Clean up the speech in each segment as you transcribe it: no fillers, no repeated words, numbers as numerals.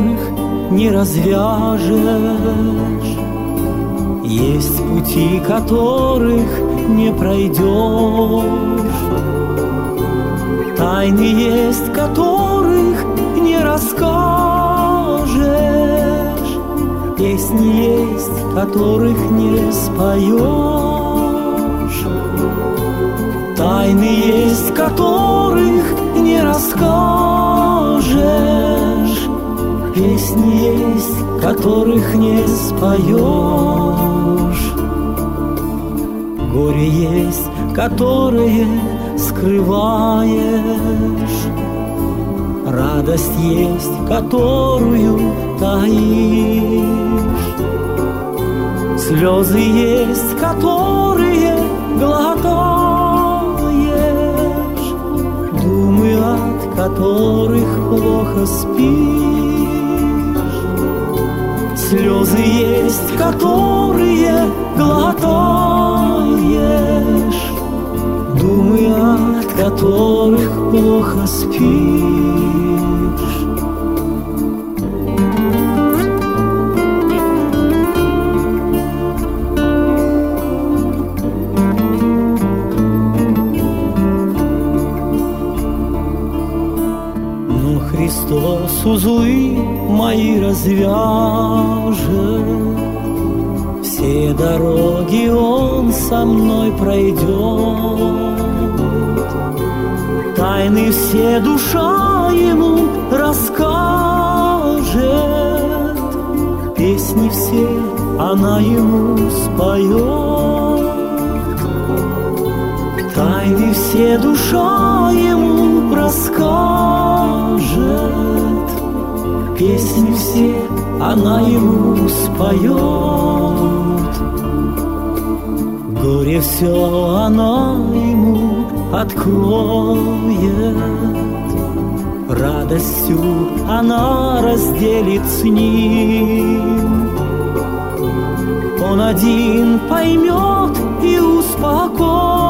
которых не развяжешь. Есть пути, которых не пройдешь. Тайны есть, которых не расскажешь. Песни есть, которых не споешь. Тайны есть, которых не расскажешь. Песни есть, которых не споешь. Горе есть, которое скрываешь. Радость есть, которую таишь. Слезы есть, которые глотаешь. Думы, от которых плохо спишь. Слезы есть, которые глотаешь. Думы, от которых плохо спишь. Но Христос узлы мои развяжет. Все дороги Он со мной пройдет. Тайны все душа Ему расскажет. Песни все она Ему споет. Тайны все душа Ему расскажет. Песни все она Ему споет. Горе все она Ему откроет. Радостью она разделит с Ним. Он один поймет и успокоит.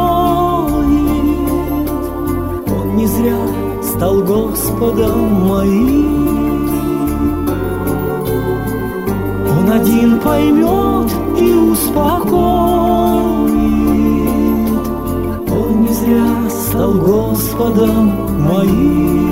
Он не зря стал Господом моим. Он один поймет и успокоит. Он не зря стал Господом моим.